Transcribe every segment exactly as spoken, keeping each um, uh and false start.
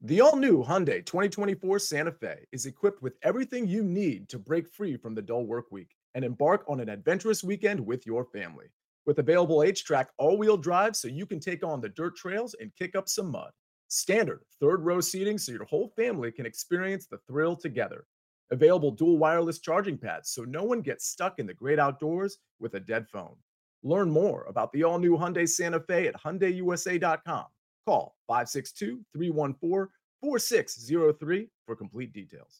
The all-new Hyundai twenty twenty-four Santa Fe is equipped with everything you need to break free from the dull work week and embark on an adventurous weekend with your family. With available H-Track all-wheel drive so you can take on the dirt trails and kick up some mud. Standard third-row seating so your whole family can experience the thrill together. Available dual wireless charging pads so no one gets stuck in the great outdoors with a dead phone. Learn more about the all-new Hyundai Santa Fe at Hyundai U S A dot com. Call five six two, three one four, four six zero three for complete details.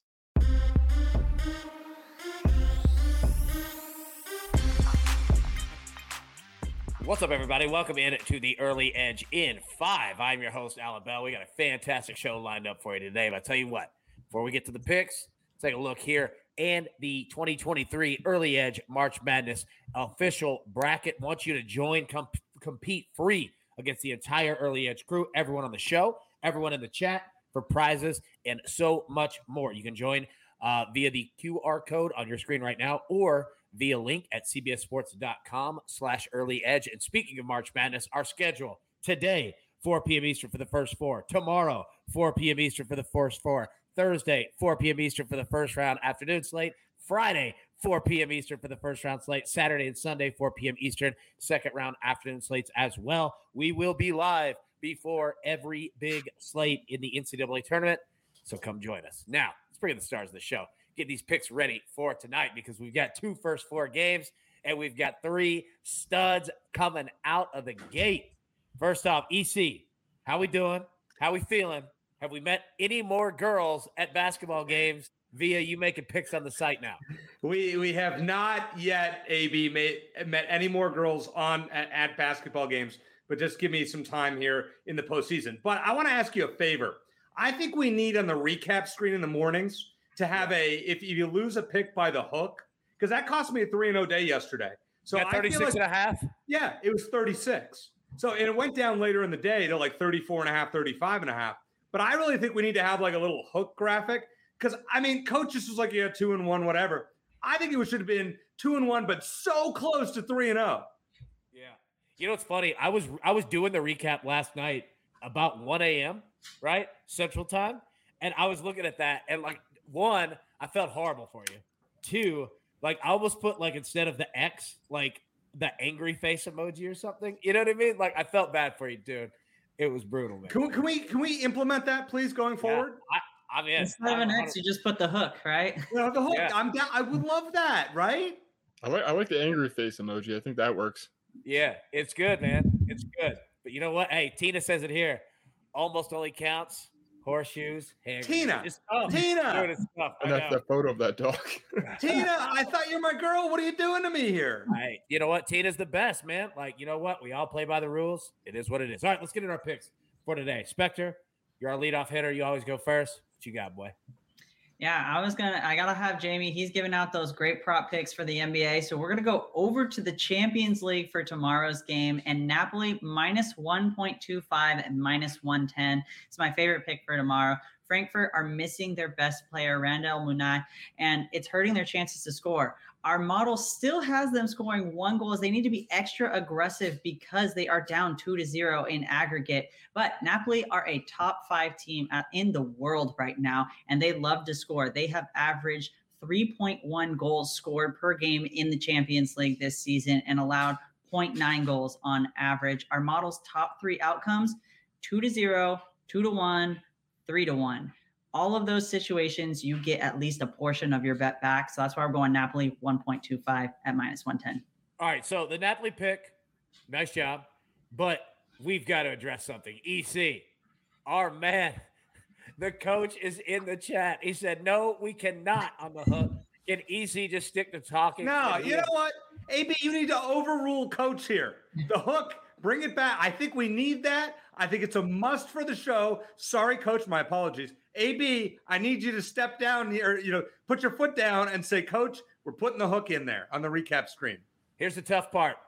What's up, everybody? Welcome in to the Early Edge in five. I'm your host, Alan Bell. We got a fantastic show lined up for you today. But I tell you what, before we get to the picks, let's take a look here and the twenty twenty-three Early Edge March Madness official bracket. I want you to join, com- compete free against the entire Early Edge crew, everyone on the show, everyone in the chat for prizes, and so much more. You can join uh, via the Q R code on your screen right now or via link at cbssports.com slash early edge. And speaking of March Madness, our schedule today, four p.m. Eastern for the first four. Tomorrow, four p.m. Eastern for the first four. Thursday, four p.m. Eastern for the first round afternoon slate. Friday, four p.m. Eastern for the first round slate. Saturday and Sunday, four p.m. Eastern, second round afternoon slates as well. We will be live before every big slate in the N C double A tournament, so come join us. Now, let's bring in the stars of the show. Get these picks ready for tonight because we've got two first four games, and we've got three studs coming out of the gate. First off, E C, how we doing? How we feeling? Have we met any more girls at basketball games via you making picks on the site now? We we have not yet, A B, made, met any more girls on at, at basketball games, but just give me some time here in the postseason. But I want to ask you a favor. I think we need on the recap screen in the mornings to have a, if you lose a pick by the hook, because that cost me a three and oh day yesterday. So At thirty-six like, and a half? Yeah, it was thirty-six. So, and it went down later in the day to like thirty-four and a half, thirty-five and a half. But I really think we need to have like a little hook graphic because, I mean, coach just was like, yeah, two and one, whatever. I think it should have been two and one, but so close to three and oh. Yeah. You know, it's funny. I was I was doing the recap last night about one a.m., right? Central time. And I was looking at that and like, one, I felt horrible for you. Two, like I almost put like instead of the X, like the angry face emoji or something. You know what I mean? Like I felt bad for you, dude. It was brutal, man. Can we can we, can we implement that, please, going forward? Yeah, I, I'm in. Instead of an X, you just put the hook, right? You know, the hook. Yeah. I'm down. I would love that, right? I like I like the angry face emoji. I think that works. Yeah, it's good, man. It's good. But you know what? Hey, Tina says it here. Almost only counts horseshoes. Tina, it's tough. Tina, Dude, it's tough. And that's the photo of that dog. Tina, I thought you're my girl. What are you doing to me here? Hey, you know what? Tina's the best, man. Like, you know what? We all play by the rules. It is what it is. All right, let's get in our picks for today. Spectre, you're our leadoff hitter. You always go first. What you got, boy? Yeah, I was gonna. I gotta have Jamie. He's giving out those great prop picks for the N B A. So we're gonna go over to the Champions League for tomorrow's game, and Napoli minus one point two five and minus one ten. It's my favorite pick for tomorrow. Frankfurt are missing their best player, Randall Munai, and it's hurting their chances to score. Our model still has them scoring one goal. They need to be extra aggressive because they are down two to zero in aggregate. But Napoli are a top five team in the world right now, and they love to score. They have averaged three point one goals scored per game in the Champions League this season and allowed zero point nine goals on average. Our model's top three outcomes, two to zero, two to one, three to one. All of those situations, you get at least a portion of your bet back. So that's why we're going Napoli one point two five at minus one ten. All right, so the Napoli pick, nice job. But we've got to address something. E C, our man, the coach is in the chat. He said, no, we cannot on the hook. Can E C just stick to talking? No, you know what? A B, you need to overrule coach here. The hook, bring it back. I think we need that. I think it's a must for the show. Sorry, coach. My apologies. A B, I need you to step down here, you know, put your foot down and say, coach, we're putting the hook in there on the recap screen. Here's the tough part.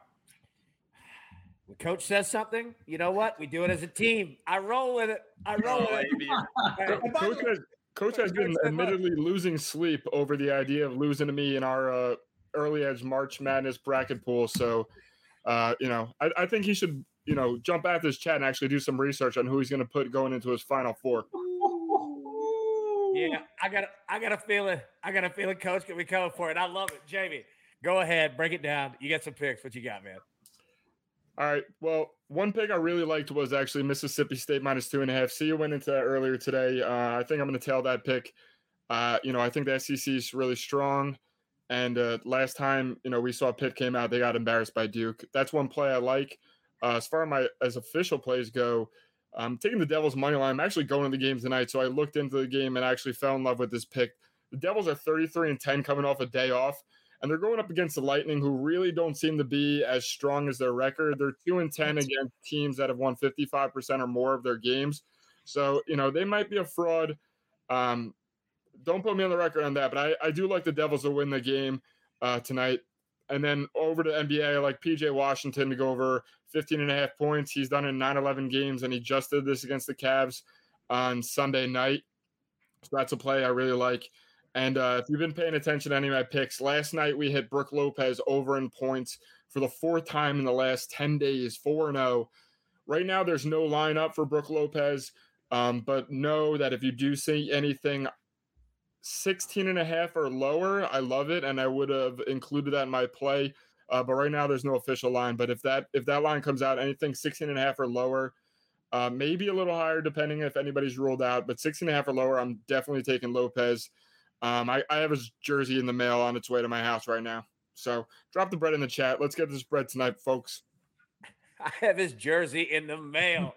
When coach says something, you know what? We do it as a team. I roll with it. I roll with it. Coach has, coach has been admittedly losing sleep over the idea of losing to me in our uh, early edge March Madness bracket pool. So, uh, you know, I, I think he should, you know, jump at this chat and actually do some research on who he's going to put going into his final four. Yeah, I got, I got a feeling, I got a feeling Coach can be coming for it. I love it, Jamie. Go ahead, break it down. You got some picks. What you got, man? All right. Well, one pick I really liked was actually Mississippi State minus two and a half. See, you went into that earlier today. Uh, I think I'm going to tail that pick. Uh, you know, I think the S E C is really strong. And uh, last time, you know, we saw Pitt came out, they got embarrassed by Duke. That's one play I like. Uh, as far as my as official plays go, I'm taking the Devils money line. I'm actually going to the game tonight, so I looked into the game and actually fell in love with this pick. The Devils are thirty-three and ten coming off a day off. And they're going up against the Lightning, who really don't seem to be as strong as their record. They're two and ten against teams that have won fifty-five percent or more of their games. So, you know, they might be a fraud. Um, don't put me on the record on that, but I, I do like the Devils to win the game uh, tonight. And then over to N B A, I like P J Washington to go over fifteen and a half points. He's done it in nine eleven games, and he just did this against the Cavs on Sunday night. So that's a play I really like. And uh, if you've been paying attention to any of my picks, last night we hit Brook Lopez over in points for the fourth time in the last ten days, four and oh. Right now there's no lineup for Brook Lopez, um, but know that if you do see anything sixteen and a half or lower, I love it, and I would have included that in my play. Uh, but right now there's no official line. But if that if that line comes out, anything sixteen and a half or lower, uh, maybe a little higher depending if anybody's ruled out, but sixteen and a half or lower, I'm definitely taking Lopez. Um, I, I have his jersey in the mail on its way to my house right now. So drop the bread in the chat. Let's get this bread tonight, folks. I have his jersey in the mail.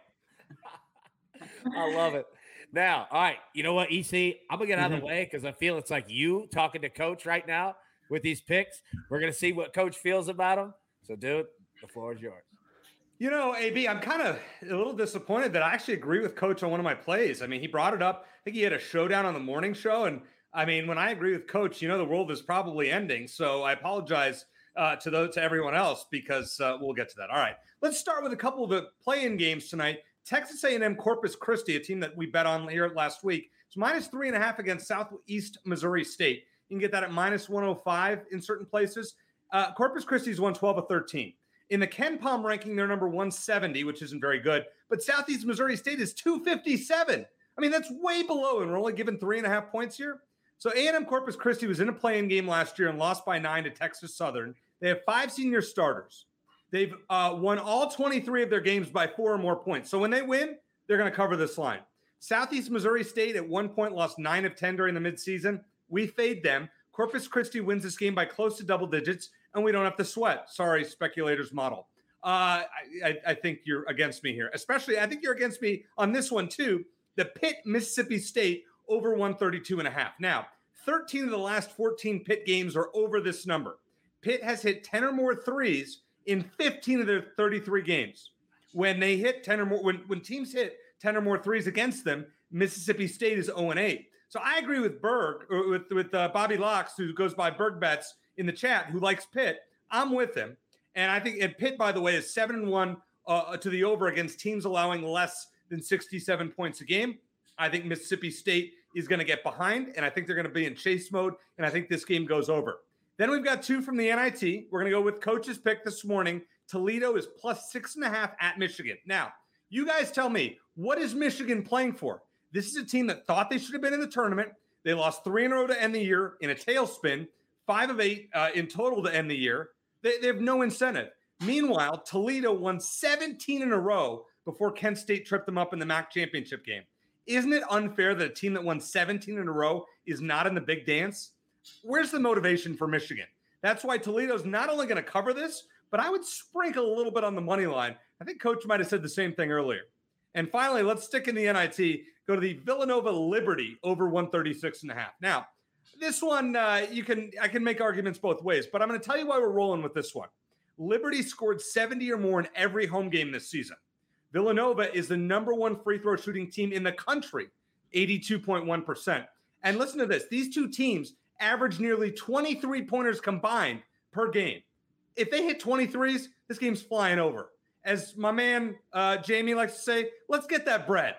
I love it. Now, all right, you know what, E C? I'm going to get out of the way because I feel it's like you talking to Coach right now with these picks. We're going to see what Coach feels about them. So, dude, the floor is yours. You know, A B, I'm kind of a little disappointed that I actually agree with Coach on one of my plays. I mean, he brought it up. I think he had a showdown on the morning show, and I mean, when I agree with Coach, you know, the world is probably ending. So I apologize uh, to those, to everyone else, because uh, we'll get to that. All right, let's start with a couple of the play-in games tonight. Texas A and M Corpus Christi, a team that we bet on here last week, it's minus three and a half against Southeast Missouri State. You can get that at minus one oh five in certain places. Uh, Corpus Christi's won twelve of thirteen. In the Ken Palm ranking, they're number one seventy, which isn't very good. But Southeast Missouri State is two fifty-seven. I mean, that's way below, and we're only given three and a half points here. So A and M Corpus Christi was in a play-in game last year and lost by nine to Texas Southern. They have five senior starters. They've uh, won all twenty-three of their games by four or more points. So when they win, they're going to cover this line. Southeast Missouri State at one point lost nine of ten during the midseason. We fade them. Corpus Christi wins this game by close to double digits, and we don't have to sweat. Sorry, speculators model. Uh, I, I, I think you're against me here. Especially, I think you're against me on this one too. The Pitt Mississippi State over one thirty-two and a half. Now, thirteen of the last fourteen Pitt games are over this number. Pitt has hit ten or more threes in fifteen of their thirty-three games. When they hit ten or more, when, when teams hit ten or more threes against them, Mississippi State is oh and eight. So I agree with Berg, or with, with uh, Bobby Locks, who goes by Berg Bets in the chat, who likes Pitt. I'm with him. And I think and Pitt, by the way, is seven and one uh, to the over against teams allowing less than sixty-seven points a game. I think Mississippi State is going to get behind, and I think they're going to be in chase mode, and I think this game goes over. Then we've got two from the N I T. We're going to go with Coach's pick this morning. Toledo is plus six and a half at Michigan. Now, you guys tell me, what is Michigan playing for? This is a team that thought they should have been in the tournament. They lost three in a row to end the year in a tailspin, five of eight uh, in total to end the year. They, they have no incentive. Meanwhile, Toledo won seventeen in a row before Kent State tripped them up in the M A C championship game. Isn't it unfair that a team that won seventeen in a row is not in the big dance? Where's the motivation for Michigan? That's why Toledo's not only going to cover this, but I would sprinkle a little bit on the money line. I think Coach might have said the same thing earlier. And finally, let's stick in the N I T, go to the Villanova Liberty over one thirty-six and a half. Now, this one, uh, you can I can make arguments both ways, but I'm going to tell you why we're rolling with this one. Liberty scored seventy or more in every home game this season. Villanova is the number one free throw shooting team in the country, eighty-two point one percent. And listen to this. These two teams average nearly twenty-three pointers combined per game. If they hit twenty-threes, this game's flying over. As my man uh, Jamie likes to say, let's get that bread.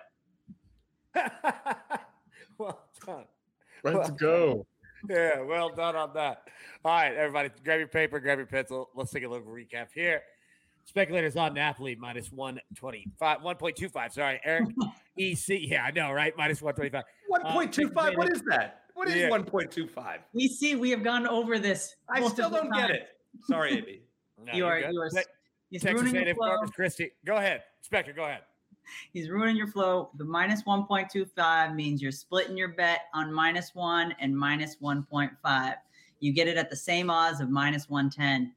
Well done. Let's well go. Done. Yeah, well done on that. All right, everybody, grab your paper, grab your pencil. Let's take a little recap here. Speculators on Napoli minus one twenty-five, one point two five. Sorry, Eric. E C, yeah, I know, right? Minus one twenty-five. one point two five, uh, what is that? What is yeah. one point two five? We see, we have gone over this. I still don't times. get it. Sorry, A B. No, you are, good. you are, Te- he's Texas ruining A and M your flow. Corpus Christi. Go ahead. Spectre, go ahead. He's ruining your flow. The minus one point two five means you're splitting your bet on minus one and minus one point five. You get it at the same odds of minus one ten.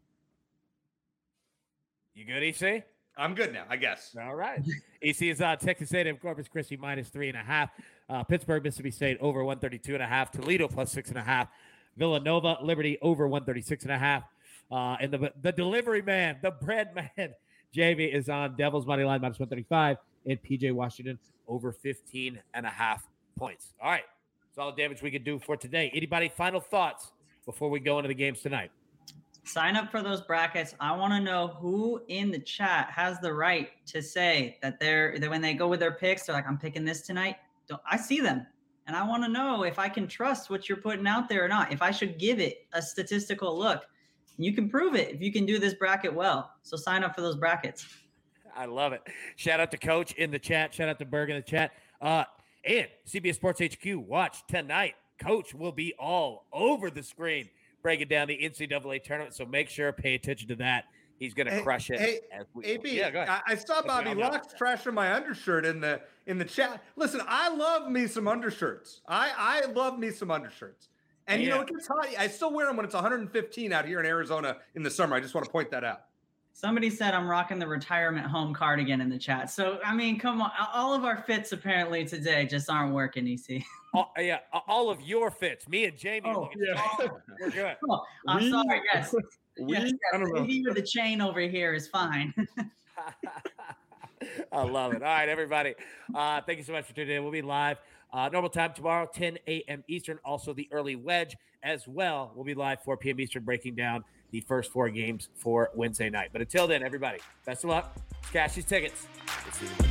You good, E C? I'm good now, I guess. All right. E C is on Texas A and M Corpus Christi minus three and a half. Uh, Pittsburgh, Mississippi State over one thirty-two and a half. Toledo plus six and a half. Villanova, Liberty over one thirty-six and a half. Uh, and the the delivery man, the bread man, Jamie is on Devils money line minus one thirty-five, and P J Washington over fifteen and a half points. All right. That's all the damage we can do for today. Anybody final thoughts before we go into the games tonight? Sign up for those brackets. I want to know who in the chat has the right to say that they're that when they go with their picks, they're like, I'm picking this tonight. Don't, I see them. And I want to know if I can trust what you're putting out there or not, if I should give it a statistical look. You can prove it if you can do this bracket well. So sign up for those brackets. I love it. Shout out to Coach in the chat. Shout out to Berg in the chat. Uh, and C B S Sports H Q, watch tonight. Coach will be all over the screen breaking down the N C double A tournament. So make sure, pay attention to that. He's going to hey, crush it. Hey, as we A B, yeah, go ahead. I, I saw Bobby Locks trashing my undershirt in the in the chat. Listen, I love me some undershirts. I, I love me some undershirts. And, you yeah. know, it gets hot. I still wear them when it's one hundred fifteen out here in Arizona in the summer. I just want to point that out. Somebody said I'm rocking the retirement home cardigan in the chat. So, I mean, come on. All of our fits apparently today just aren't working, E C. All, yeah, all of your fits. Me and Jamie. Oh, yeah. We're good. Oh, I'm we, sorry. Yes. We, yes, yes. I don't know. Maybe with the chain over here is fine. I love it. All right, everybody. Uh, thank you so much for tuning in. We'll be live uh, normal time tomorrow, ten a.m. Eastern. Also, the early wedge as well. We'll be live four p.m. Eastern, breaking down the first four games for Wednesday night. But until then, everybody, best of luck. Cash these tickets. We'll see you.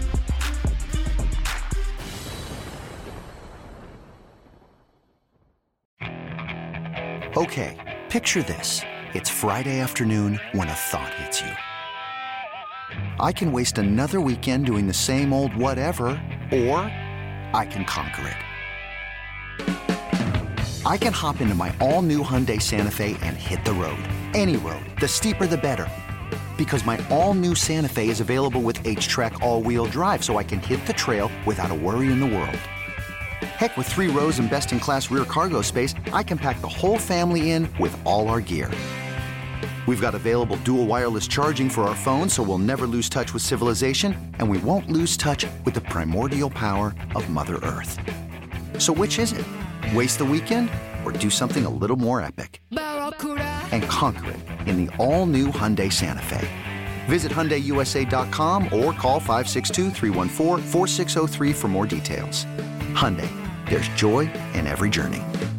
Okay, picture this. It's Friday afternoon when a thought hits you. I can waste another weekend doing the same old whatever, or I can conquer it. I can hop into my all-new Hyundai Santa Fe and hit the road. Any road. The steeper, the better. Because my all-new Santa Fe is available with H-Track all-wheel drive, so I can hit the trail without a worry in the world. Heck, with three rows and best-in-class rear cargo space, I can pack the whole family in with all our gear. We've got available dual wireless charging for our phones, so we'll never lose touch with civilization, and we won't lose touch with the primordial power of Mother Earth. So which is it? Waste the weekend or do something a little more epic? And conquer it in the all-new Hyundai Santa Fe. Visit Hyundai U S A dot com or call five six two, three one four, four six zero three for more details. Hyundai, there's joy in every journey.